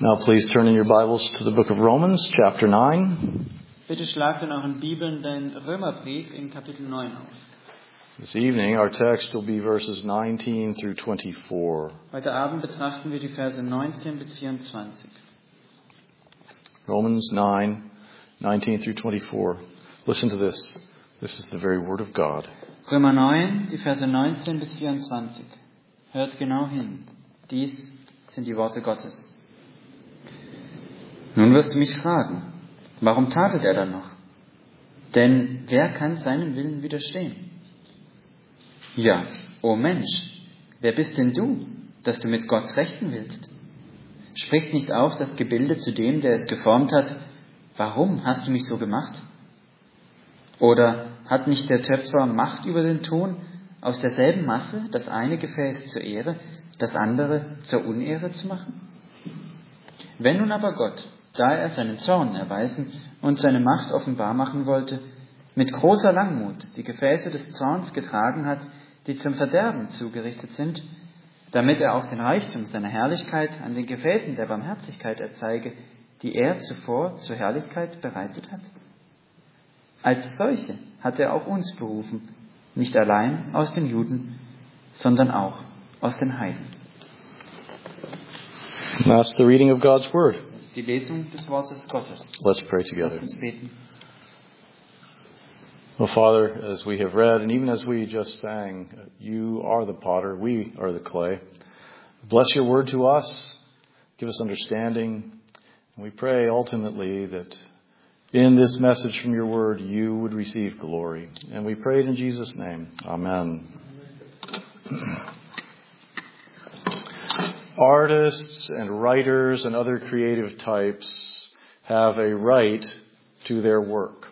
Now please turn in your Bibles to the book of Romans, chapter 9. Bitte schlagt in euren Bibeln den Römerbrief in Kapitel 9 auf. This evening our text will be verses 19 through 24. Heute Abend betrachten wir die Verse 19 bis 24. Romans 9, 19 through 24. Listen to this. This is the very word of God. Römer 9, die Verse 19 bis 24. Hört genau hin. Dies sind die Worte Gottes. Nun wirst du mich fragen, warum tatet er dann noch? Denn wer kann seinem Willen widerstehen? Ja, o Mensch, wer bist denn du, dass du mit Gott rechten willst? Spricht nicht auch das Gebilde zu dem, der es geformt hat, warum hast du mich so gemacht? Oder hat nicht der Töpfer Macht über den Ton, aus derselben Masse das eine Gefäß zur Ehre, das andere zur Unehre zu machen? Wenn nun aber Gott, da er seinen Zorn erweisen und seine Macht offenbar machen wollte, mit großer Langmut die Gefäße des Zorns getragen hat, die zum Verderben zugerichtet sind, damit er auch den Reichtum seiner Herrlichkeit an den Gefäßen der Barmherzigkeit erzeige, die er zuvor zur Herrlichkeit bereitet hat. Als solche hat er auch uns berufen, nicht allein aus den Juden, sondern auch aus den Heiden. That's the reading of God's Word. Die Lesung des Wortes Gottes. Let's pray together. Lasst uns beten. Well, Father, as we have read, and even as we just sang, you are the potter, we are the clay. Bless your word to us. Give us understanding. And we pray ultimately that in this message from your word, you would receive glory. And we pray it in Jesus' name. Amen. Artists and writers and other creative types have a right to their work.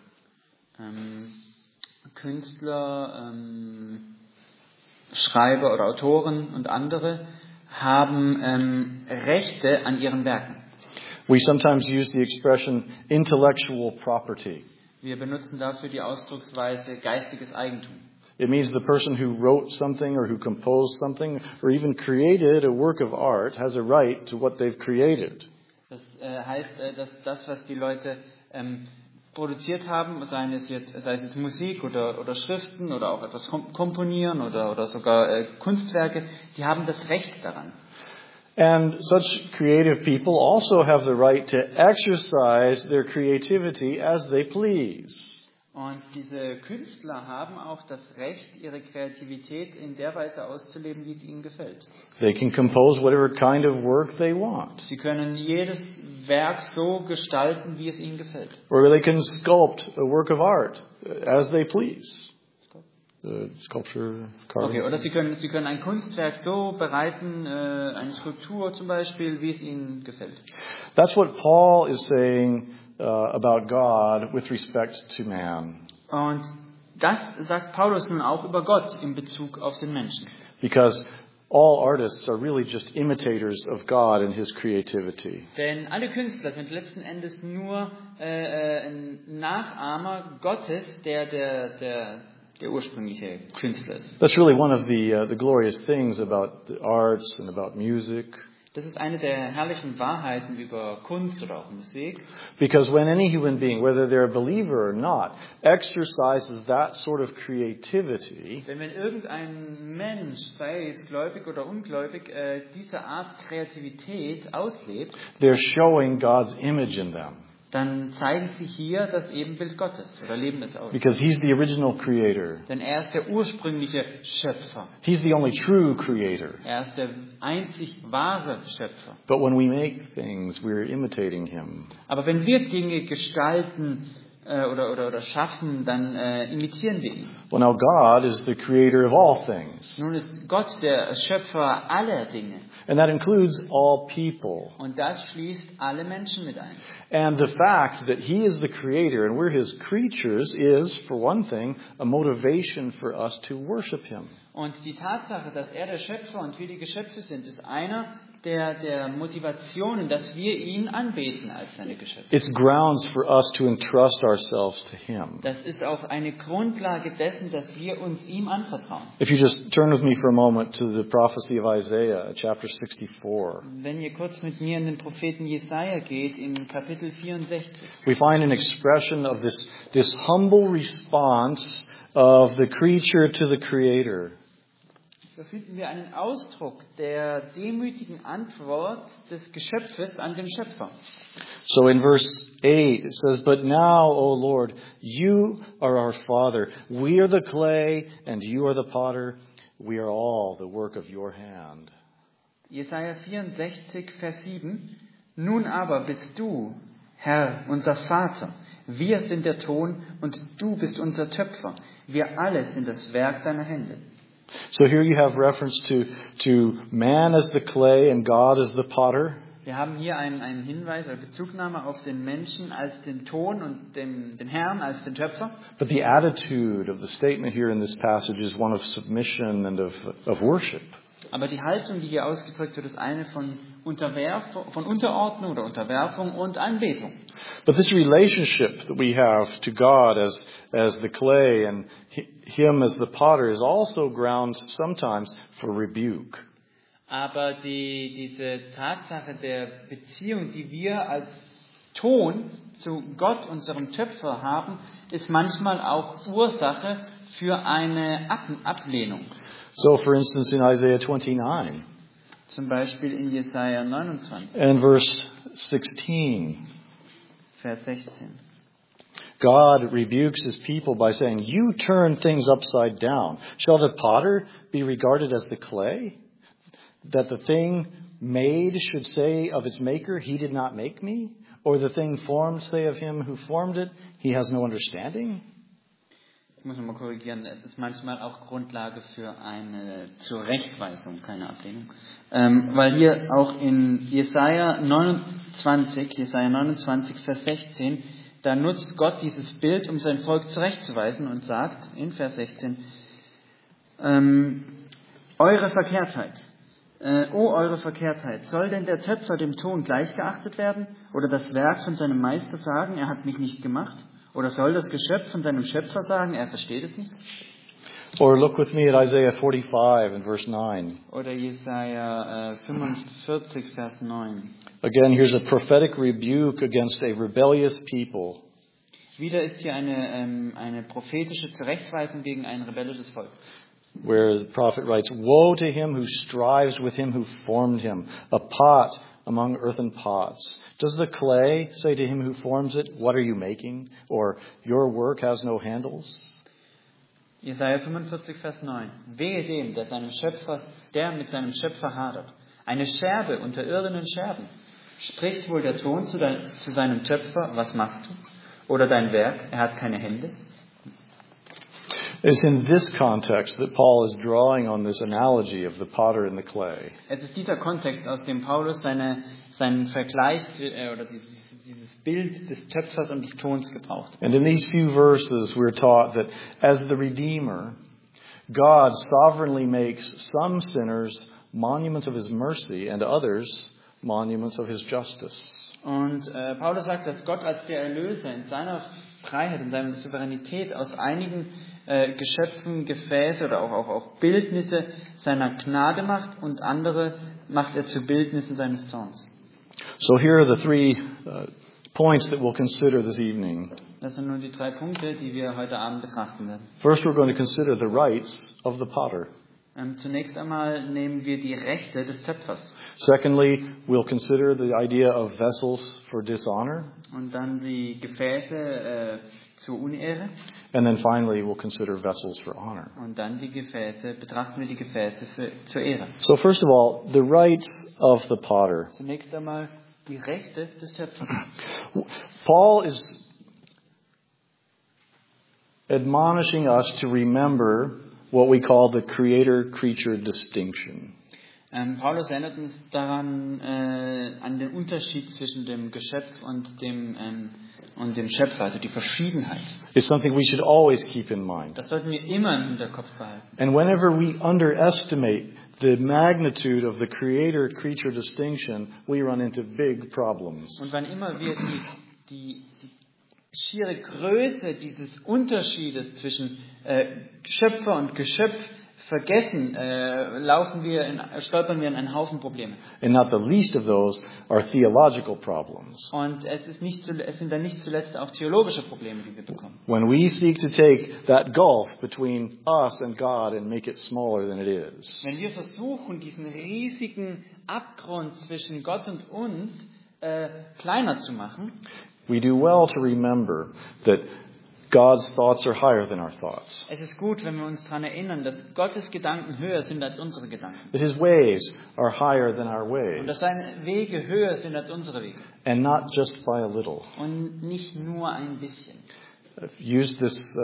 Künstler, Schreiber oder Autoren und andere haben Rechte an ihren Werken. We sometimes use the expression intellectual property. Wir benutzen dafür die Ausdrucksweise geistiges Eigentum. It means the person who wrote something or who composed something or even created a work of art has a right to what they've created. Das heißt, dass das, was die Leute produziert haben, sei es jetzt Musik oder Schriften oder auch etwas komponieren oder sogar Kunstwerke, die haben das Recht daran. And such creative people also have the right to exercise their creativity as they please. Und diese Künstler haben auch das Recht, ihre Kreativität in der Weise auszuleben, wie es ihnen gefällt. They can compose whatever kind of work they want. Sie können jedes Werk so gestalten, wie es ihnen gefällt. Or they can sculpt a work of art as they please. Sculpture, carving. Okay, oder Sie können ein Kunstwerk so bereiten, eine Skulptur zum Beispiel, wie es ihnen gefällt. That's what Paul is saying about God with respect to man. Und das sagt Paulus nun auch über Gott in Bezug auf den Menschen. Because all artists are really just imitators of God and His creativity. Denn alle Künstler sind letzten Endes nur Nachahmer Gottes, der ursprüngliche Künstler ist. That's really one of the glorious things about the arts and about music. Das ist eine der herrlichen Wahrheiten über Kunst oder auch Musik. Because when any human being, whether they're a believer or not, exercises that sort of creativity, Denn wenn irgendein Mensch, sei er jetzt gläubig oder ungläubig, diese Art Kreativität auslebt, they're showing God's image in them. dann zeigen sie hier das Ebenbild Gottes oder leben es aus. Because He's the original creator. Denn er ist der ursprüngliche Schöpfer. He's the only true creator. Er ist der einzig wahre Schöpfer. But when we make things, we're imitating Him. Aber wenn wir Dinge gestalten oder schaffen, dann imitieren wir ihn. Well, now God is the creator of all things. Nun ist Gott der Schöpfer aller Dinge. And that includes all people. Und das schließt alle Menschen mit ein. And the fact that He is the creator and we're His creatures is, for one thing, a motivation for us to worship Him. Und die Tatsache, dass er der Schöpfer und wir die Geschöpfe sind, ist einer der Motivationen, dass wir ihn anbeten als seine Geschöpfe. It's grounds for us to entrust ourselves to Him. Das ist auch eine Grundlage dessen, dass wir uns ihm anvertrauen. If you just turn with me for a moment to the prophecy of Isaiah, chapter 64. Wenn ihr kurz mit mir in den Propheten Jesaja geht, im Kapitel 64, We find an expression of this humble response of the creature to the Creator. da finden wir einen Ausdruck der demütigen Antwort des Geschöpfes an den Schöpfer. So in verse 8 it says, "But now, O Lord, you are our Father. We are the clay and you are the potter. We are all the work of your hand." Jesaja 64, Vers 7. Nun aber bist du, Herr, unser Vater. Wir sind der Ton und du bist unser Töpfer. Wir alle sind das Werk deiner Hände. So here you have reference to man as the clay and God as the potter. Wir haben hier einen Hinweis oder Bezugnahme auf den Menschen als den Ton und den Herrn als den Töpfer. But the attitude of the statement here in this passage is one of submission and of worship. Aber die Haltung, die hier ausgedrückt wird, ist eine von Unterordnung oder Unterwerfung und Anbetung. But this relationship that we have to God as the clay and Him as the potter is also grounds sometimes for rebuke. Aber diese Tatsache der Beziehung, die wir als Ton zu Gott, unserem Töpfer, haben, ist manchmal auch Ursache für eine Ablehnung. So, for instance, in Isaiah 29 Zum Beispiel in Jesaja 29, and verse 16, Vers 16. God rebukes His people by saying, "You turn things upside down. Shall the potter be regarded as the clay? That the thing made should say of its maker, He did not make me? Or the thing formed say of Him who formed it, He has no understanding?" Ich muss nochmal korrigieren, es ist manchmal auch Grundlage für eine Zurechtweisung, keine Ablehnung. Weil hier auch in Jesaja 29, Vers 16, da nutzt Gott dieses Bild, um sein Volk zurechtzuweisen und sagt in Vers 16, eure Verkehrtheit, soll denn der Töpfer dem Ton gleichgeachtet werden oder das Werk von seinem Meister sagen, er hat mich nicht gemacht? Oder soll das Geschöpf von seinem Schöpfer sagen, er versteht es nicht? Or look with me at Isaiah 45 and verse 9. Oder Jesaja 45, Vers 9. Again, here's a prophetic rebuke against a rebellious people. Wieder ist hier eine prophetische Zurechtweisung gegen ein rebellisches Volk. Where the prophet writes, "Woe to him who strives with him who formed him, a pot among earthen pots. Does the clay say to him who forms it, what are you making? Or your work has no handles?" Jesaja 45, Vers 9. Wehe dem, der mit seinem Schöpfer hadert. Eine Scherbe unter irdenen Scherben. Spricht wohl der Ton zu seinem Töpfer, was machst du? Oder dein Werk, er hat keine Hände? It's in this context that Paul is drawing on this analogy of the potter and the clay. Es ist dieser Kontext, aus dem Paulus seinen Vergleich oder dieses Bild des Töpfers und des Tons gebraucht. And in these few verses we're taught that as the Redeemer, God sovereignly makes some sinners monuments of His mercy and others monuments of His justice. Und Paulus sagt, dass Gott als der Erlöser in seiner Freiheit, in seiner Souveränität aus einigen Geschöpfen Gefäße oder auch Bildnisse seiner Gnade macht und andere macht er zu Bildnissen seines Zorns. So here are the three points that we'll consider this evening. Das sind nun die 3 Punkte, die wir heute Abend betrachten werden. First, we're going to consider the rights of the potter. Zunächst einmal nehmen wir die Rechte des Töpfers. Secondly, we'll consider the idea of vessels for dishonor. Und dann die Gefäße zur Unehre. And then finally, we'll consider vessels for honor. Und dann betrachten wir die Gefäße zur Ehre. So first of all, the rights of the potter. Zunächst einmal die Rechte des Töpfers. Paul is admonishing us to remember what we call the creator-creature distinction. Paulus erinnert uns daran an den Unterschied zwischen dem Geschöpf und und dem Schöpfer, also die Verschiedenheit. is something we should always keep in mind. Das sollten wir immer im Hinterkopf behalten. And whenever we underestimate the magnitude of the creator-creature distinction, we run into big problems. Und wann immer wir die schiere Größe dieses Unterschiedes zwischen Schöpfer und Geschöpf vergessen, stolpern wir in einen Haufen Probleme. And not the least of those are theological problems. Und es sind dann nicht zuletzt auch theologische Probleme, die wir bekommen. When we seek to take that gulf between us and God and make it smaller than it is. Wenn wir versuchen, diesen riesigen Abgrund zwischen Gott und uns kleiner zu machen, We do well to remember that God's thoughts are higher than our thoughts. es ist gut, wenn wir uns daran erinnern, dass Gottes Gedanken höher sind als unsere Gedanken. That His ways are higher than our Und dass ways. seine Wege höher sind als unsere Wege. And not just by a little. Und nicht nur ein bisschen. I've used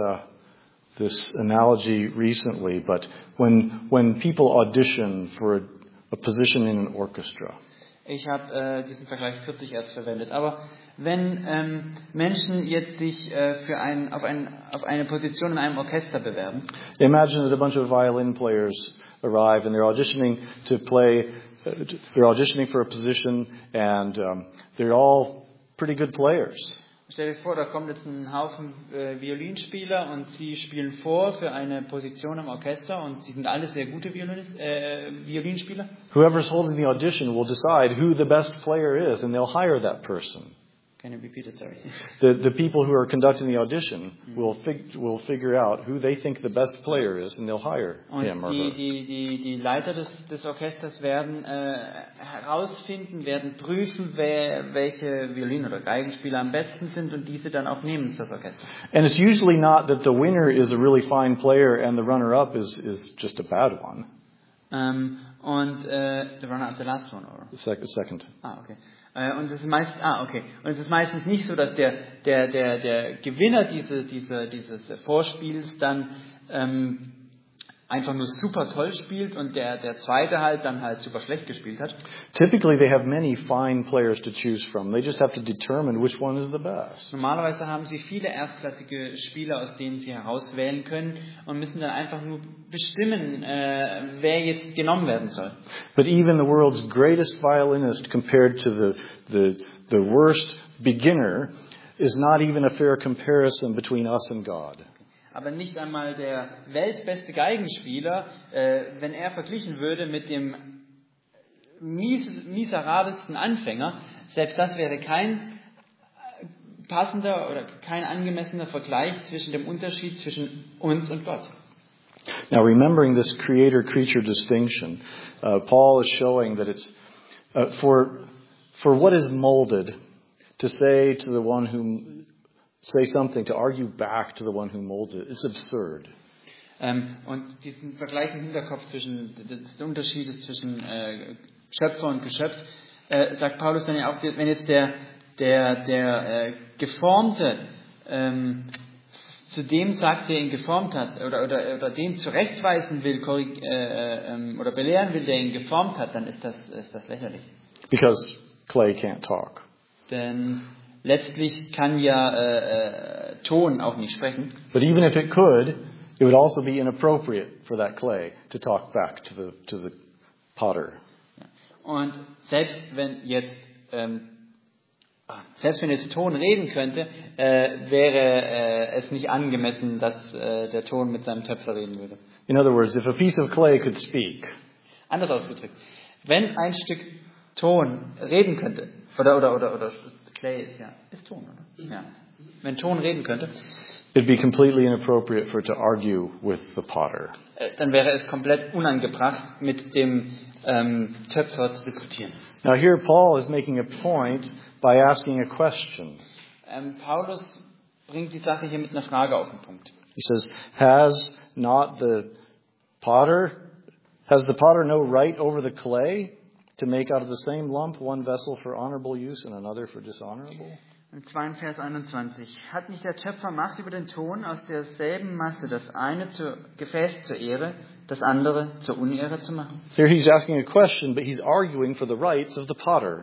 this analogy recently, but when people audition for a position in an orchestra, Ich habe diesen Vergleich kürzlich erst verwendet. Aber wenn Menschen jetzt sich auf eine Position in einem Orchester bewerben, imagine that a bunch of violin players arrive and they're auditioning to play. They're auditioning for a position, and they're all pretty good players. stell dir vor, da kommt jetzt ein Haufen Violinspieler und sie spielen vor für eine Position im Orchester und sie sind alle sehr gute Violinspieler. Whoever's holding the audition will decide who the best player is, and they'll hire that person. Can you repeat it? Sorry. The people who are conducting the audition will figure out who they think the best player is, and they'll hire him or Und her. die Leiter des Orchesters werden herausfinden, werden prüfen, welche Violin- oder Geigenspieler am besten sind und diese dann auch nehmen ins das Orchester. And it's usually not that the winner is a really fine player and the runner-up is just a bad one. The runner-up, the last one, or? The second. Okay. Und es ist meistens nicht so, dass der Gewinner dieses Vorspiels dann einfach nur super toll spielt und der Zweite dann halt super schlecht gespielt hat. Typically, they have many fine players to choose from. They just have to determine which one is the best. Normalerweise haben sie viele erstklassige Spieler, aus denen sie herauswählen können und müssen dann einfach nur bestimmen, wer jetzt genommen werden soll. But even the world's greatest violinist compared to the worst beginner is not even a fair comparison between us and God. Aber nicht einmal der weltbeste Geigenspieler, wenn er verglichen würde mit dem miserabelsten Anfänger, selbst das wäre kein passender oder kein angemessener Vergleich zwischen dem Unterschied zwischen uns und Gott. Now, remembering this creator-creature distinction, Paul is showing that it's for what is molded to say to the one who say something, to argue back to the one who molds it. It's absurd. Und diesen Vergleich im Hinterkopf zwischen des Unterschiedes zwischen Schöpfer und Geschöpf, sagt Paulus dann ja auch, wenn jetzt der Geformte zu dem sagt, der ihn geformt hat, oder den zurechtweisen will, oder belehren will, der ihn geformt hat, dann ist das lächerlich. Because clay can't talk. Denn letztlich kann ja Ton auch nicht sprechen. But even if it could, it would also be inappropriate for that clay to talk back to the potter. Und selbst wenn jetzt Ton reden könnte, wäre es nicht angemessen, dass der Ton mit seinem Töpfer reden würde. In other words, if a piece of clay could speak, anders ausgedrückt, wenn ein Stück Ton reden könnte, oder Clay ist Ton, oder? Ja. Wenn Ton reden könnte, it'd be completely inappropriate for it to argue with the potter. Dann wäre es komplett unangebracht, mit dem Töpfer zu diskutieren. Now here Paul is making a point by asking a question. Paulus bringt die Sache hier mit einer Frage auf den Punkt. He says, has the potter no right over the clay to make out of the same lump one vessel for honorable use and another for dishonorable? Im 2. Vers 21. Hat nicht der Töpfer Macht über den Ton, aus derselben Masse das eine Gefäß zur Ehre, das andere zur Unehre zu machen? So here he's asking a question, but he's arguing for the rights of the potter.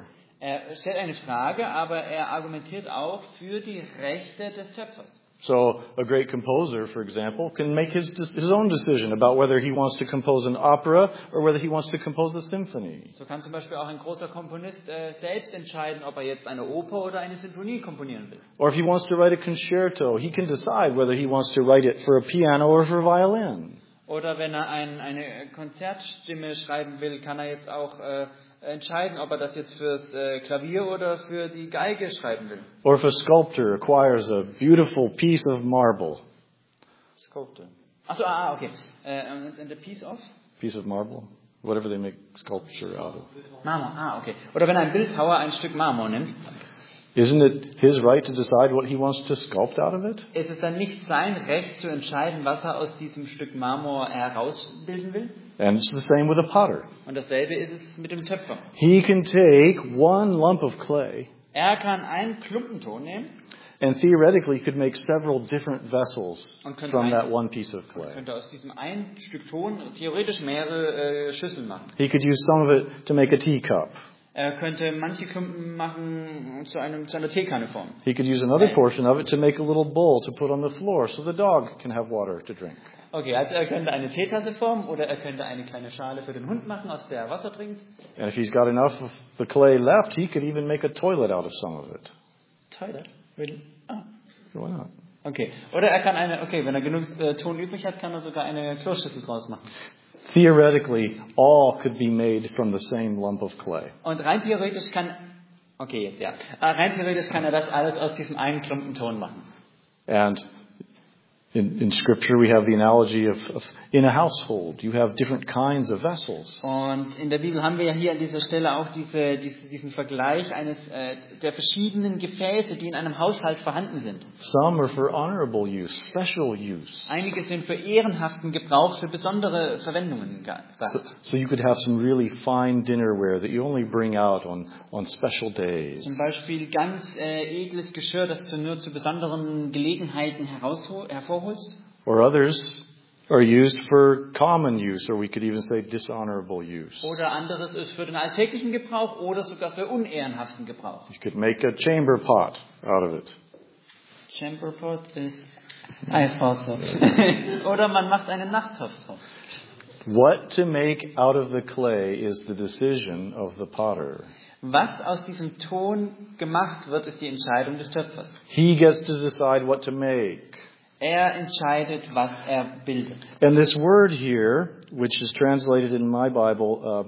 Er stellt eine Frage, aber er argumentiert auch für die Rechte des Töpfers. So a great composer, for example, can make his own decision about whether he wants to compose an opera or whether he wants to compose a symphony. So kann zum Beispiel auch ein großer Komponist selbst entscheiden, ob er jetzt eine Oper oder eine Sinfonie komponieren will. Or if he wants to write a concerto, he can decide whether he wants to write it for a piano or for a violin. Oder wenn er eine Konzertstimme schreiben will, kann er jetzt auch entscheiden, ob er das jetzt fürs Klavier oder für die Geige schreiben will. Or if a sculptor acquires a beautiful piece of marble. Sculptor. Achso, okay. And the piece of? Piece of marble? Whatever they make sculpture out of. Marmor, okay. Oder wenn ein Bildhauer ein Stück Marmor nimmt. Isn't it his right to decide what he wants to sculpt out of it? Ist es dann nicht sein Recht zu entscheiden, was er aus diesem Stück Marmor herausbilden will? And it's the same with a potter. Und dasselbe ist es mit dem Töpfer. He can take one lump of clay Er kann einen Klumpenton nehmen and theoretically could make several different vessels und könnte from that one piece of clay. könnte aus diesem einen Stück Ton theoretisch mehrere Schüsseln machen. He could use some of it to make a teacup. Er könnte manche Klumpen machen zu einer Teekanne formen. He could use another portion of it to make a little bowl to put on the floor so the dog can have water to drink. Okay, also er könnte eine Teetasse formen oder er könnte eine kleine Schale für den Hund machen, aus der er Wasser trinkt. And if he's got enough of the clay left, he could even make a toilet out of some of it. Toilet? Really? Ah. Why not? Okay. Oder er kann wenn er genug Ton übrig hat, kann er sogar eine Kloschüssel draus machen. Theoretically, all could be made from the same lump of clay. Und rein theoretisch kann er das alles aus diesem einen Klumpen Ton machen. And in Scripture, we have the analogy of in a household, you have different kinds of vessels. Und in der Bibel haben wir ja hier an dieser Stelle auch diesen Vergleich der verschiedenen Gefäße, die in einem Haushalt vorhanden sind. Some are for honorable use, special use. Einige sind für ehrenhaften Gebrauch, für besondere Verwendungen gedacht. So you could have some really fine dinnerware that you only bring out on special days. Zum Beispiel ganz edles Geschirr, das du nur zu besonderen Gelegenheiten hervorholst. Or others are used for common use, or we could even say dishonorable use. Oder anderes ist für den alltäglichen Gebrauch oder sogar für unehrenhaften Gebrauch. You could make a chamber pot out of it. Chamber pot ist Eiswasser. Oder man macht einen Nachttopf drauf. What to make out of the clay is the decision of the potter. Was aus diesem Ton gemacht wird, ist die Entscheidung des Töpfers. He gets to decide what to make. Er entscheidet, was er bildet. And this word here, which is translated in my Bible,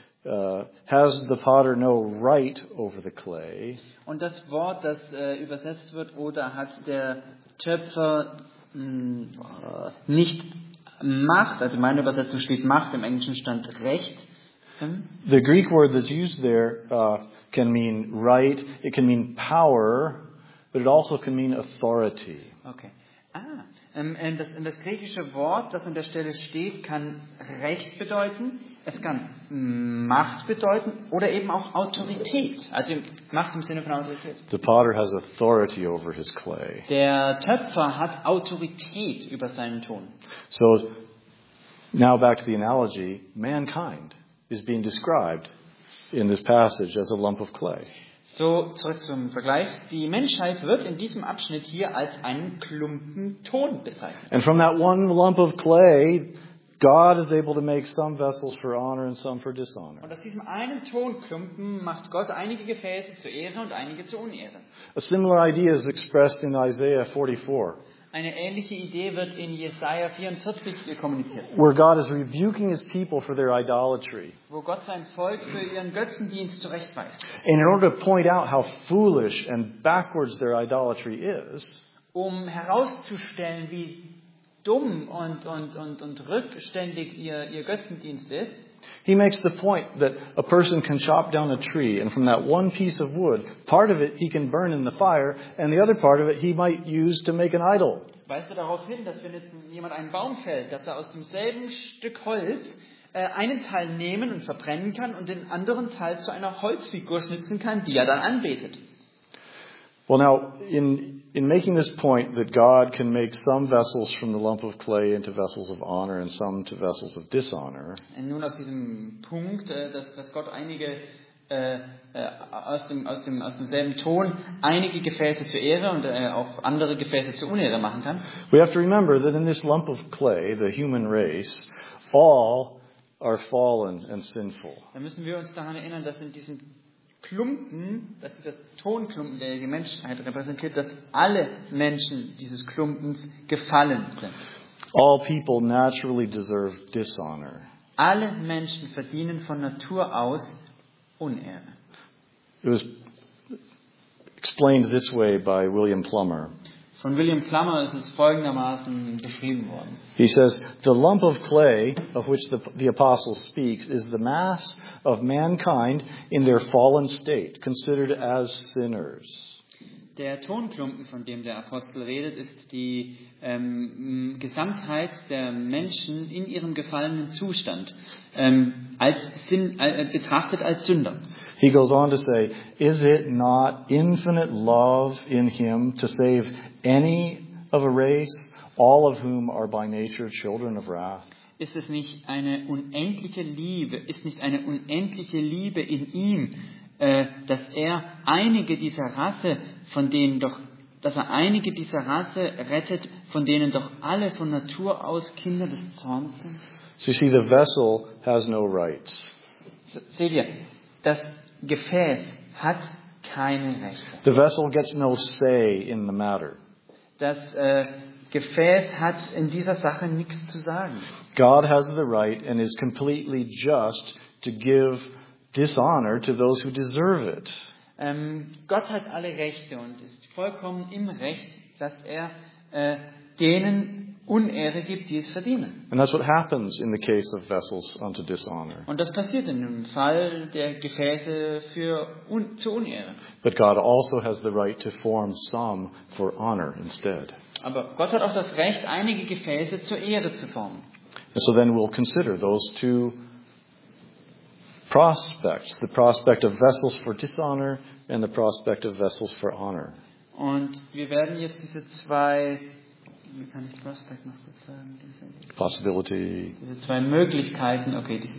has the potter no right over the clay. Und das Wort, das übersetzt wird, oder hat der Töpfer nicht Macht, also meine Übersetzung steht Macht, im Englischen stand Recht. The Greek word that's used there can mean right, it can mean power, but it also can mean authority. Okay. Das griechische Wort, das an der Stelle steht, kann Recht bedeuten, es kann Macht bedeuten oder eben auch Autorität. Also Macht im Sinne von Autorität. The potter has authority over his clay. Der Töpfer hat Autorität über seinen Ton. So now back to the analogy, mankind is being described in this passage as a lump of clay. So, zurück zum Vergleich. Die Menschheit wird in diesem Abschnitt hier als einen Klumpen Ton bezeichnet. And from that one lump of clay, God is able to make some vessels for honor and some for dishonor. Und aus diesem einen Tonklumpen macht Gott einige Gefäße zur Ehre und einige zur Unehre. A similar idea is expressed in Isaiah 44. Eine ähnliche Idee wird in Jesaja 44 kommuniziert. Where God is rebuking his people for their idolatry. Wo Gott sein Volk für ihren Götzendienst zurechtweist. And in order to point out how foolish and backwards their idolatry is, herauszustellen, wie dumm und rückständig ihr Götzendienst ist, he makes the point that a person can chop down a tree, and from that one piece of wood, part of it he can burn in the fire, and the other part of it he might use to make an idol. Weist du darauf hin, dass wenn jetzt jemand einen Baum fällt, dass er aus demselben Stück Holz einen Teil nehmen und verbrennen kann und den anderen Teil zu einer Holzfigur schnitzen kann, die er dann anbetet? Well, now, in making this point that God can make some vessels from the lump of clay into vessels of honor and some to vessels of dishonor. Nun aus diesem Punkt, dass Gott einige aus demselben Ton einige Gefäße zur Ehre und auch andere Gefäße zur Unehre machen kann. We have to remember that in this lump of clay, the human race, all are fallen and sinful. Da müssen wir uns daran erinnern, dass in diesem Klumpen, dass dieser Tonklumpen, der die Menschheit repräsentiert, dass alle Menschen dieses Klumpens gefallen sind. All people naturally deserve dishonor. Alle Menschen verdienen von Natur aus Unehre. It was explained this way by William Plummer. Von William Plummer ist es folgendermaßen beschrieben worden. He says, the lump of clay of which the apostle speaks is the mass of mankind in their fallen state, considered as sinners. Der Tonklumpen, von dem der Apostel redet, ist die Gesamtheit der Menschen in ihrem gefallenen Zustand, betrachtet als Sünder. He goes on to say, is it not infinite love in him to save any of a race, all of whom are by nature children of wrath? Ist es nicht eine unendliche Liebe, in ihm, dass er einige dieser Rasse rettet, von denen doch alle von Natur aus Kinder des Zorns sind? So you see, the vessel has no rights. Seht ihr, das Gefäß hat keine Rechte. The vessel gets no say in the matter. Das Gefäß hat in dieser Sache nichts zu sagen. God has the right and is completely just to give dishonor to those who deserve it. Gott hat alle Rechte und ist vollkommen im Recht, dass er denen Unehre gibt, die es verdienen. And that's what happens in the case of vessels unto dishonor. Und das passiert in dem Fall der Gefäße zur Unehre. But God also has the right to form some for honor instead. Aber Gott hat auch das Recht, einige Gefäße zur Ehre zu formen. And so then we'll consider those two prospects, the prospect of vessels for dishonor and the prospect of vessels for honor. Und wir werden jetzt diese zwei, wie kann ich Prospect noch kurz sagen? Possibility. Diese zwei Möglichkeiten,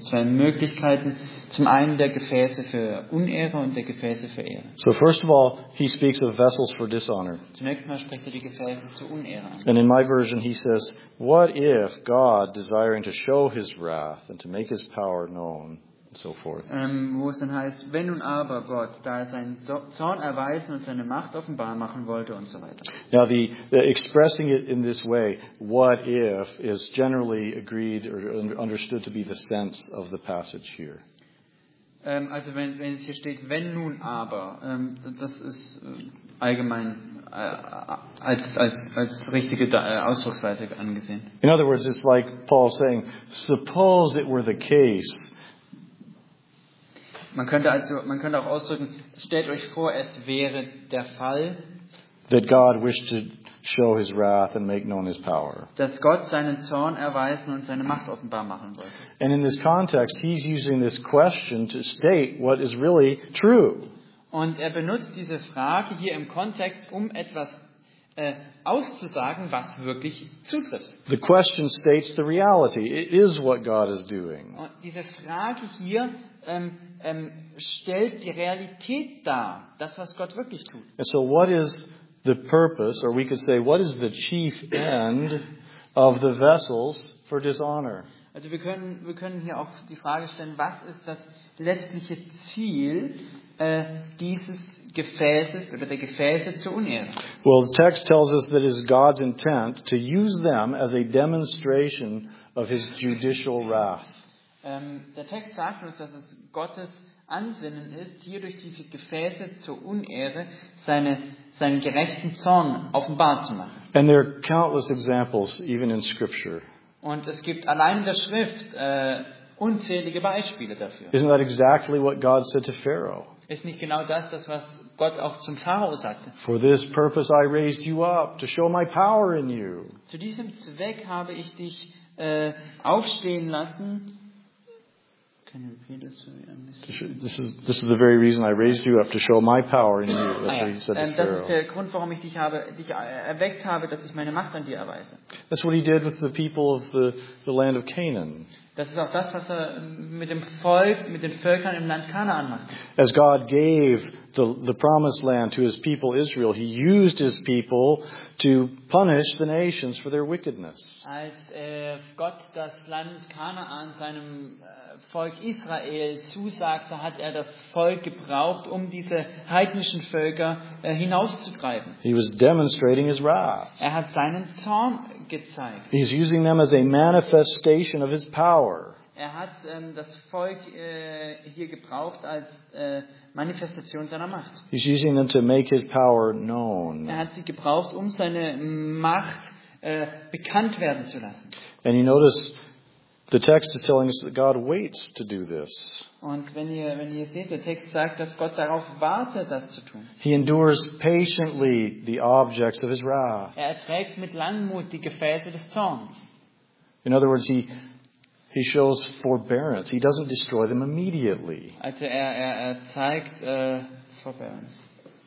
zum einen der Gefäße für Unehre und der Gefäße für Ehre. So first of all, he speaks of vessels for dishonor. Zunächst mal spricht er die Gefäße zur Unehre an. And in my version he says, what if God, desiring to show his wrath and to make his power known, and so forth. Wo es dann heißt, wenn nun aber Gott, da er seinen Zorn erweisen und seine Macht offenbar machen wollte und so weiter. Now the expressing it in this way, what if, is generally agreed or understood to be the sense of the passage here. Also wenn es hier steht, wenn nun aber, das ist allgemein als richtige Ausdrucksweise angesehen. In other words, it's like Paul saying, suppose it were the case. Man könnte auch ausdrücken, stellt euch vor, es wäre der Fall, that God wished to show his wrath and make known his power. Dass Gott seinen Zorn erweisen und seine Macht offenbar machen wollte. And in this context, he's using this question to state what is really true. Und er benutzt diese Frage hier im Kontext, um etwas auszusagen, was wirklich zutrifft. The question states the reality. It is what God is doing. Und diese Frage hier stellt die Realität dar, das, was Gott wirklich tut. And so what is the purpose, or we could say, what is the chief end of the vessels for dishonor? Also wir können hier auch die Frage stellen, was ist das letztliche Ziel dieses Gefäßes oder der Gefäße zur Unehre? Well, the text tells us that it is God's intent to use them as a demonstration of his judicial wrath. Der Text sagt uns, dass es Gottes Ansinnen ist, hier durch diese Gefäße zur Unehre seinen gerechten Zorn offenbar zu machen. And there are countless examples, even in Scripture. Und es gibt allein in der Schrift unzählige Beispiele dafür. Isn't that exactly what God said to Pharaoh? Ist nicht genau das, was Gott auch zum Pharao sagte? For this purpose I raised you up, to show my power in you. Zu diesem Zweck habe ich dich aufstehen lassen. This is the very reason I raised you up, to show my power in you. That's what he said to Das Pharaoh. ist der Grund, warum ich dich erweckt habe, dass ich meine Macht an dir erweise. That's what he did with the people of the land of Canaan. Das ist auch das, was er mit dem Volk, mit den Völkern im Land Kanaan macht. As God gave the promised land to his people Israel, he used his people to punish the nations for their wickedness. Als Gott das Land Kanaan seinem Volk Israel zusagte, hat er das Volk gebraucht, um diese heidnischen Völker hinauszutreiben. He was demonstrating his wrath. Er hat seinen Zorn gezeigt. He's using them as a manifestation of his power. Er hat das Volk hier gebraucht als Manifestation seiner Macht. He's using them to make his power known. Er hat sie gebraucht, um seine Macht bekannt werden zu lassen. And you notice the text is telling us that God waits to do this. Und wenn ihr seht, der Text sagt, dass Gott darauf wartet, das zu tun. He endures patiently the objects of his wrath. Er erträgt mit Langmut die Gefäße des Zorns. In other words, he shows forbearance. He doesn't destroy them immediately. Also er zeigt Forbearance.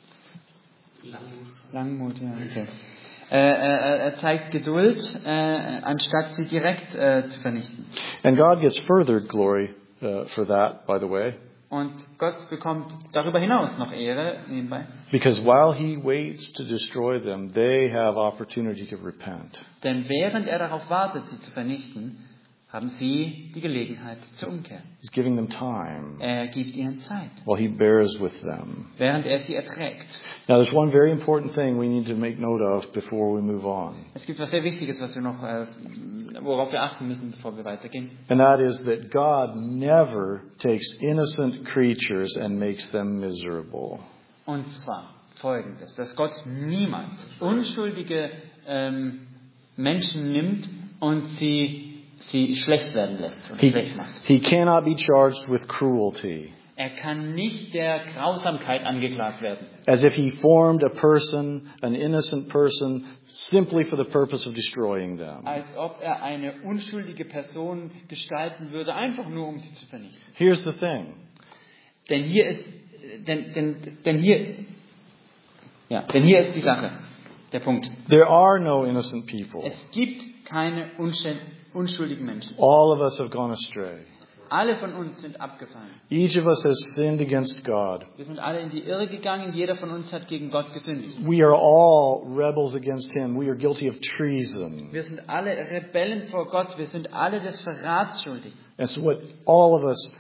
Langmut, ja. Okay. Er zeigt Geduld, anstatt sie direkt zu vernichten. And God gets further glory for that, by the way. Und Gott bekommt darüber hinaus noch Ehre nebenbei. Because while he waits to destroy them, they have opportunity to repent. Denn während er darauf wartet, sie zu vernichten, haben sie die Gelegenheit zur Umkehr. He's giving them time Er gibt ihnen Zeit, while he bears with them. während er sie erträgt. Now, there's one very important thing we need to make note of before we move on. Es gibt was sehr Wichtiges, was wir noch, worauf wir achten müssen, bevor wir weitergehen. And that is that God never takes innocent creatures and makes them miserable. Und zwar Folgendes, dass Gott niemals unschuldige Menschen nimmt und sie schlecht werden lässt und schlecht macht. He cannot be charged with cruelty. Er kann nicht der Grausamkeit angeklagt werden. As if he formed a person, an innocent person, simply for the purpose of destroying them. Als ob er eine unschuldige Person gestalten würde, einfach nur um sie zu vernichten. Here's the thing. Denn hier ist die Sache, der Punkt. There are no innocent people. Es gibt keine unschuldigen Menschen. All of us have gone astray. Alle von uns sind abgefallen. Each of us has sinned against God. Wir sind alle in die Irre gegangen. Jeder von uns hat gegen Gott gesündigt. We are all rebels against him. We are guilty of treason. Wir sind alle Rebellen vor Gott. Wir sind alle des Verrats schuldig. And so what all of us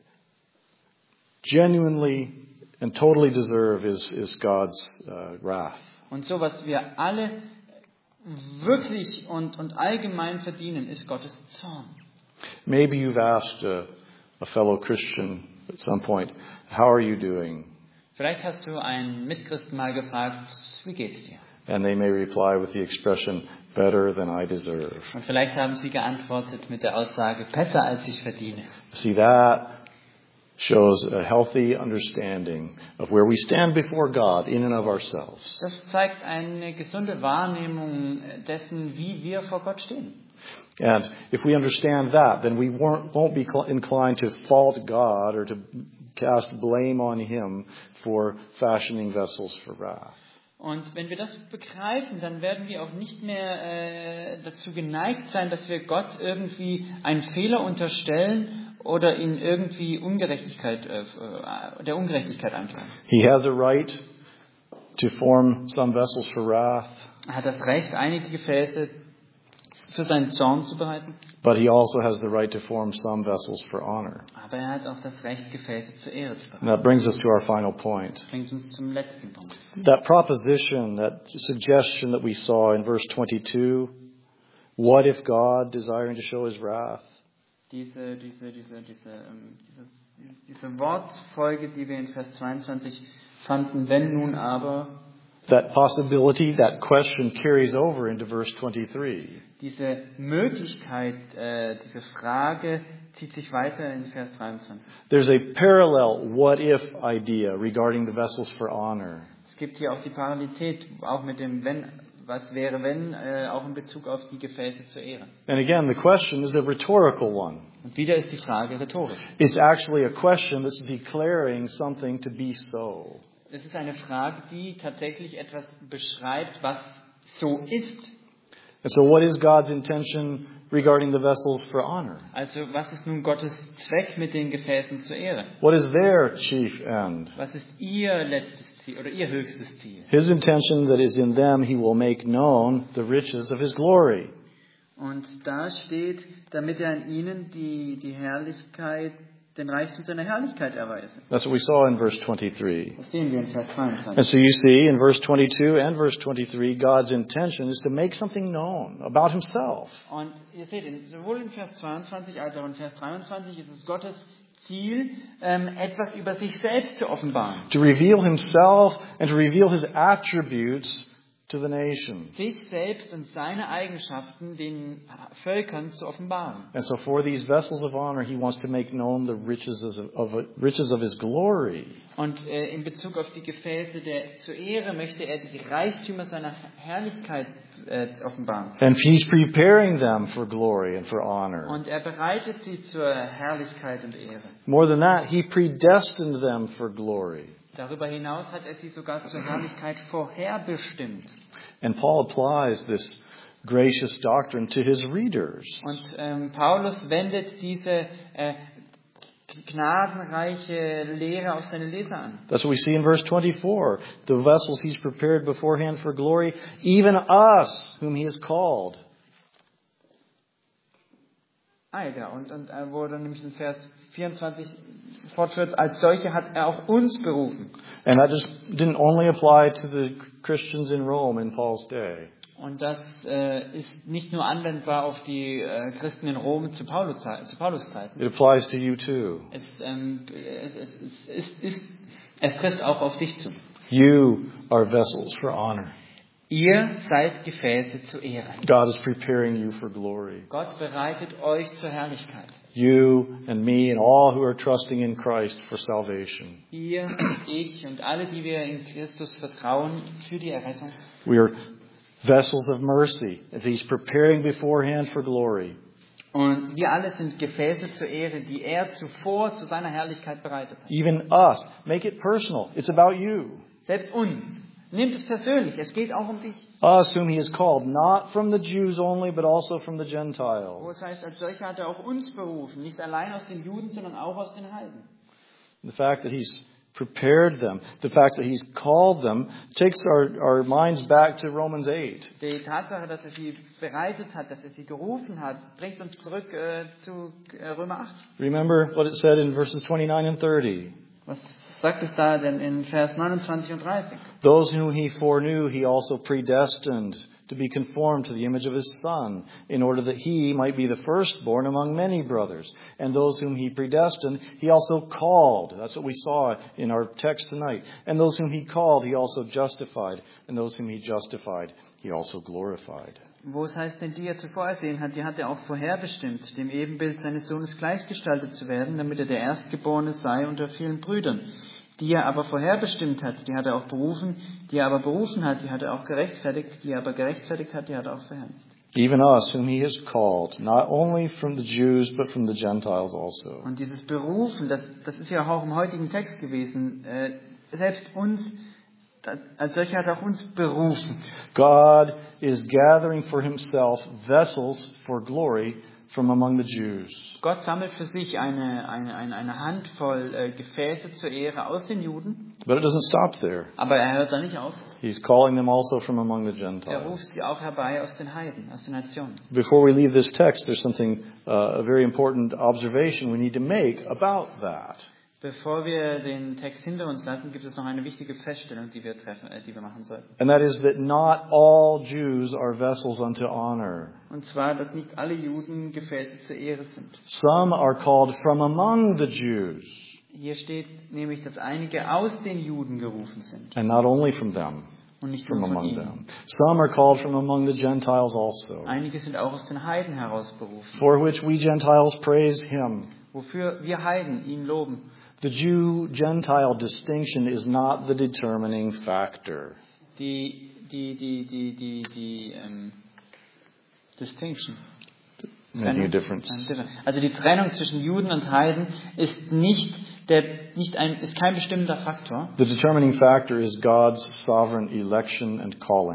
genuinely and totally deserve is God's wrath. Und so, was wir alle wirklich und allgemein verdienen, ist Gottes Zorn. Maybe you've asked a fellow Christian at some point, how are you doing? Vielleicht hast du einen Mitchristen mal gefragt, wie geht's dir? And they may reply with the expression, better than I deserve. Und vielleicht haben sie geantwortet mit der Aussage, besser als ich verdiene. See, that shows a healthy understanding of where we stand before God in and of ourselves. Das zeigt eine gesunde Wahrnehmung dessen, wie wir vor Gott stehen. And if we understand that, then we won't be inclined to fault God or to cast blame on Him for fashioning vessels for wrath. Und wenn wir das begreifen, dann werden wir auch nicht mehr dazu geneigt sein, dass wir Gott irgendwie einen Fehler unterstellen oder ihn irgendwie der Ungerechtigkeit anklagen. He has a right to form some vessels for wrath. Er hat das Recht, einige Gefäße für seinen Zorn zu bereiten. But he also has the right to form some vessels for honor. Aber er hat auch das Recht, Gefäße zur Ehre zu bereiten. And that brings us to our final point. Das bringt uns zum letzten Punkt. That proposition, that suggestion that we saw in verse 22, what if God, desiring to show his wrath? Diese Wortfolge, die wir in Vers 22 fanden, wenn nun aber. That possibility, that question carries over into verse 23. Diese Möglichkeit, diese Frage zieht sich weiter in Vers 23. There's a parallel what-if idea regarding the vessels for honor. Es gibt hier auch die Parallelität, auch mit dem wenn, was wäre wenn, auch in Bezug auf die Gefäße zur Ehre. And again, the question is a rhetorical one. Und wieder ist die Frage rhetorisch. It's actually a question that's declaring something to be so. Es ist eine Frage, die tatsächlich etwas beschreibt, was so ist. And so what is God's intention regarding the vessels for honor? Also, was ist nun Gottes Zweck mit den Gefäßen zur Ehre? What is their chief end? Was ist Ihr letztes Ziel oder Ihr höchstes Ziel? His intention that is in them he will make known the riches of his glory. Und da steht, damit in ihnen die Herrlichkeit, den Reichtum seiner Herrlichkeit erweise. That's what we saw in verse 23. Das sehen wir in Vers 22. And so you see in verse 22 and verse 23, God's intention is to make something known about himself. Und ihr seht, sowohl in Vers 22 als auch in Vers 23 ist es Gottes Ziel, etwas über sich selbst zu offenbaren. To reveal himself and to reveal his attributes to the nations. Sich selbst und seine Eigenschaften den Völkern zu offenbaren. And so for these vessels of honor, he wants to make known the riches of his glory. Und in Bezug auf die Gefäße zur Ehre möchte er die Reichtümer seiner Herrlichkeit offenbaren. And he's preparing them for glory and for honor. Und er bereitet sie zur Herrlichkeit und Ehre. More than that, he predestined them for glory. Darüber hinaus hat er sie sogar zur Herrlichkeit vorherbestimmt. And Paul applies this gracious doctrine to his readers. Und Paulus wendet diese gnadenreiche Lehre auf seine Leser an. That's what we see in verse 24. The vessels he's prepared beforehand for glory, even us, whom he has called. Ja, und wo dann nämlich in Vers 24 fortführt, als solche hat er auch uns berufen. And that just didn't only apply to the Christians in Rome in Paul's day. Und das ist nicht nur anwendbar auf die Christen in Rom zu Paulus Zeiten. It applies to you too. Es trifft auch auf dich zu. You are vessels for honor. Ihr seid Gefäße zur Ehre. God is preparing you for glory. Gott bereitet euch zur Herrlichkeit. You and me and all who are trusting in Christ for salvation. Ihr und ich und alle, die wir in Christus vertrauen für die Errettung. We are vessels of mercy that he's preparing beforehand for glory. Und wir alle sind Gefäße zur Ehre, die er zuvor zu seiner Herrlichkeit bereitet hat. Even us. Make it personal. It's about you. Selbst uns. Nehmt es persönlich. Es geht auch um dich. Us whom he has called, not from the Jews only, but also from the Wo Gentiles. es heißt, als solcher hat er auch uns berufen. Nicht allein aus den Juden, sondern auch aus den Heiden. The fact that he's prepared them, the fact that he's called them, takes our minds back to Romans 8. Die Tatsache, dass er sie bereitet hat, dass er sie gerufen hat, bringt uns zurück zu Römer 8. Remember what it said in verses 29 and 30. Was sagt es da denn in Vers 29 und 30? Those whom he foreknew, he also predestined to be conformed to the image of his Son, in order that he might be the firstborn among many brothers. And those whom he predestined, he also called. That's what we saw in our text tonight. And those whom he called, he also justified. And those whom he justified, he also glorified. Wo es heißt, denn die er zuvor ersehen hat, die hat er auch vorherbestimmt, dem Ebenbild seines Sohnes gleichgestaltet zu werden, damit er der Erstgeborene sei unter vielen Brüdern. Die er aber vorherbestimmt hat, die hat er auch berufen. Die er aber berufen hat, die hat er auch gerechtfertigt. Die er aber gerechtfertigt hat, die hat er auch verherrlicht. Even us, whom he has called, not only from the Jews, but from the Gentiles also. Und dieses Berufen, das ist ja auch im heutigen Text gewesen. Selbst uns, als solcher hat er auch uns berufen. God is gathering for himself vessels for glory from among the Jews. Gott sammelt für sich eine Handvoll Gefäße zur Ehre aus den Juden. But it doesn't stop there. Aber er hört da nicht auf. He's calling them also from among the Er Gentiles. ruft sie auch herbei aus den Heiden, aus den Nationen. Before we leave this text, there's something, a very important observation we need to make about that. Bevor wir den Text hinter uns lassen, gibt es noch eine wichtige Feststellung, die wir machen sollten. And that is that not all Jews are vessels unto honor. Und zwar, dass nicht alle Juden Gefäße zur Ehre sind. Some are called from among the Jews, Hier steht nämlich, dass einige aus den Juden gerufen sind. and not only from them, Und nicht from nur von among ihnen. them. Some are called from among the Gentiles also, Einige sind auch aus den Heiden heraus berufen. for which we Gentiles praise him. Wofür wir Heiden ihn loben. The Jew-Gentile distinction is not the determining factor. Die Distinction. Making a difference. Also die Trennung zwischen Juden und Heiden ist ist kein bestimmender Faktor, The determining factor is God's sovereign election and calling.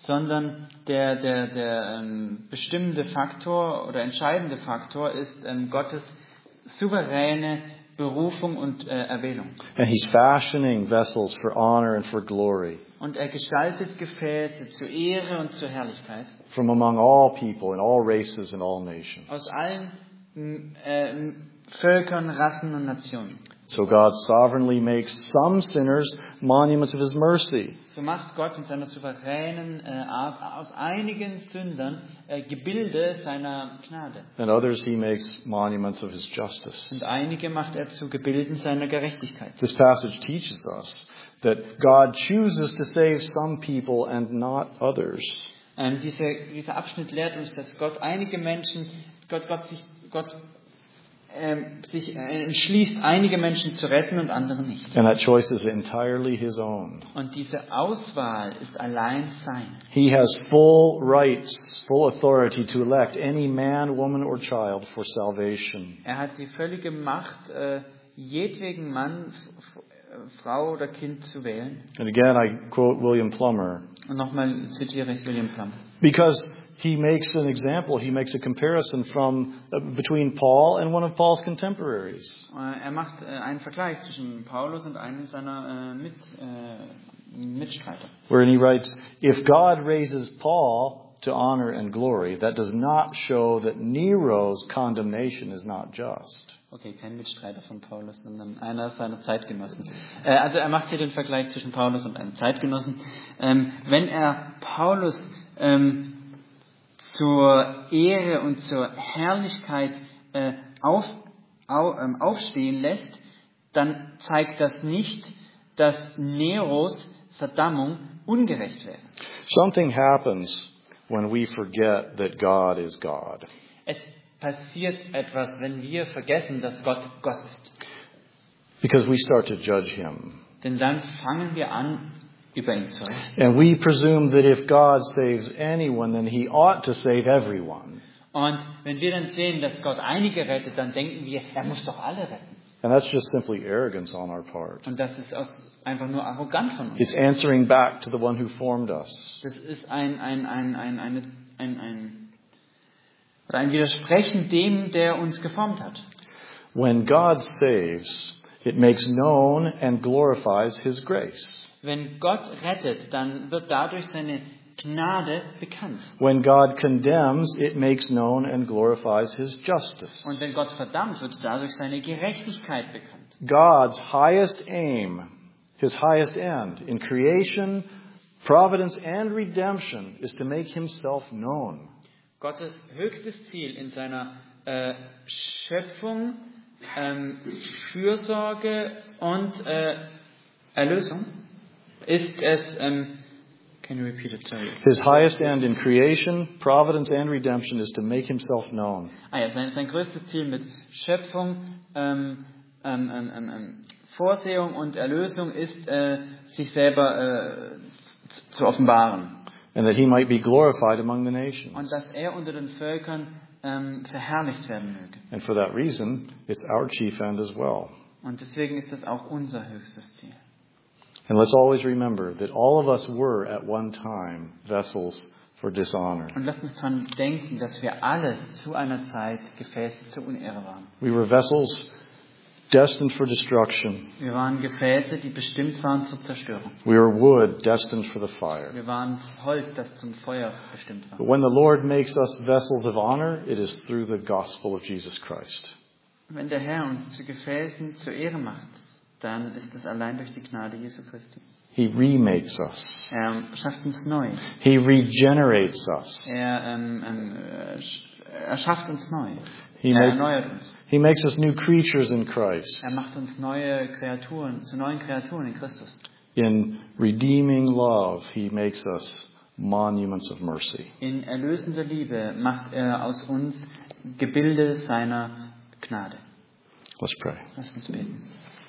sondern der bestimmende Faktor oder entscheidende Faktor ist Gottes souveräne Berufung und Erwählung. And He's fashioning vessels for honor and for glory Und er gestaltet Gefäße zur Ehre und zur Herrlichkeit from among all people and all races and all nations. aus allen Völkern, Rassen und Nationen. So God sovereignly makes some sinners monuments of His mercy. So macht Gott in seiner souveränen Art aus einigen Sündern Gebilde seiner Gnade. And others He makes monuments of His Und justice. einige macht er zu Gebilden seiner Gerechtigkeit. This passage teaches us that God chooses to save some people and not others. Dieser Abschnitt lehrt uns, dass Gott einige Menschen, Gott sich entschließt, einige Menschen zu retten und andere nicht. And that choice is entirely His own. Und diese Auswahl ist allein seine. He has full rights, full authority to elect any man, woman, or child for salvation. Er hat die völlige Macht, jedwegen Mann, Frau oder Kind zu wählen. And again, I quote William Plummer. Und nochmal zitiere ich William Plummer. Because he makes an example, he makes a comparison between Paul and one of Paul's contemporaries. Er macht einen Vergleich zwischen Paulus und einem seiner Mitstreiter. Wherein he writes, if God raises Paul to honor and glory, that does not show that Nero's condemnation is not just. Okay, kein Mitstreiter von Paulus, sondern einer seiner Zeitgenossen. Also er macht hier den Vergleich zwischen Paulus und einem Zeitgenossen. Wenn er Paulus zur Ehre und zur Herrlichkeit aufstehen lässt, dann zeigt das nicht, dass Neros Verdammung ungerecht wäre. Something happens when we forget that God is God. Es passiert etwas, wenn wir vergessen, dass Gott Gott ist. Because we start to judge Him. Denn dann fangen wir an, über ihn zu reden. And we presume that if God saves anyone, then He ought to save everyone. Und wenn wir dann sehen, dass Gott einige rettet, dann denken wir, er muss doch alle retten. And that's just simply arrogance on our part. Und das ist einfach nur arrogant von uns. It's answering back to the one who formed us. Das ist ein Widersprechen dem, der uns geformt hat. When God saves, it makes known and glorifies His grace. Wenn Gott rettet, dann wird dadurch seine Gnade bekannt. When God condemns, it makes known and glorifies His justice. Und wenn Gott verdammt, wird dadurch seine Gerechtigkeit bekannt. God's highest aim, His highest end in creation, providence and redemption is to make Himself known. Gottes höchstes Ziel in seiner Schöpfung, Fürsorge und Erlösung ist es. Can you repeat it? Sorry. His highest end in creation, providence and redemption is to make Himself known. Sein größtes Ziel mit Schöpfung, Vorsehung und Erlösung ist, sich selber zu offenbaren. And that He might be glorified among the nations. Und dass er unter den Völkern verherrlicht werden möge. And for that reason, it's our chief end as well. Und deswegen ist das auch unser höchstes Ziel. And let's always remember that all of us were at one time vessels for dishonor. Und lasst uns daran denken, dass wir alle zu einer Zeit Gefäße zur Unehre waren. We were vessels destined for destruction. Wir waren Gefäße, die bestimmt waren zur Zerstörung. We were wood destined for the fire. Wir waren Holz, das zum Feuer bestimmt war. But when the Lord makes us vessels of honor, it is through the gospel of Jesus Christ. Wenn der Herr uns zu Gefäßen zur Ehre macht, dann ist es allein durch die Gnade Jesu Christi. He remakes us. Er schafft uns neu. He regenerates us. Er schafft uns neu. He erneuert uns. makes us new creatures in Christ. Er macht uns neue Kreaturen, zu neuen Kreaturen in Christus. In redeeming love, He makes us monuments of mercy. In erlösender Liebe macht er aus uns Gebilde seiner Gnade. Let's pray. Lass uns beten.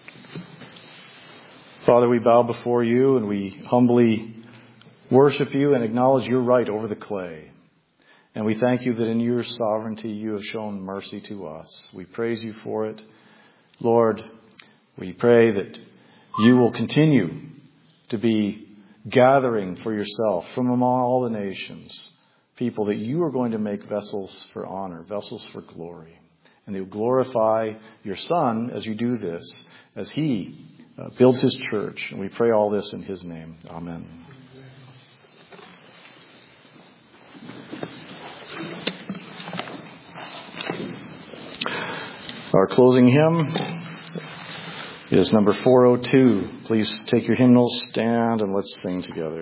Father, we bow before You and we humbly worship You and acknowledge Your right over the clay. And we thank You that in Your sovereignty You have shown mercy to us. We praise You for it. Lord, we pray that You will continue to be gathering for yourself from among all the nations people that you are going to make vessels for honor, vessels for glory. And they will glorify your Son as you do this, as He builds His church. And we pray all this in His name. Amen. Our closing hymn is number 402. Please take your hymnals, stand, and let's sing together.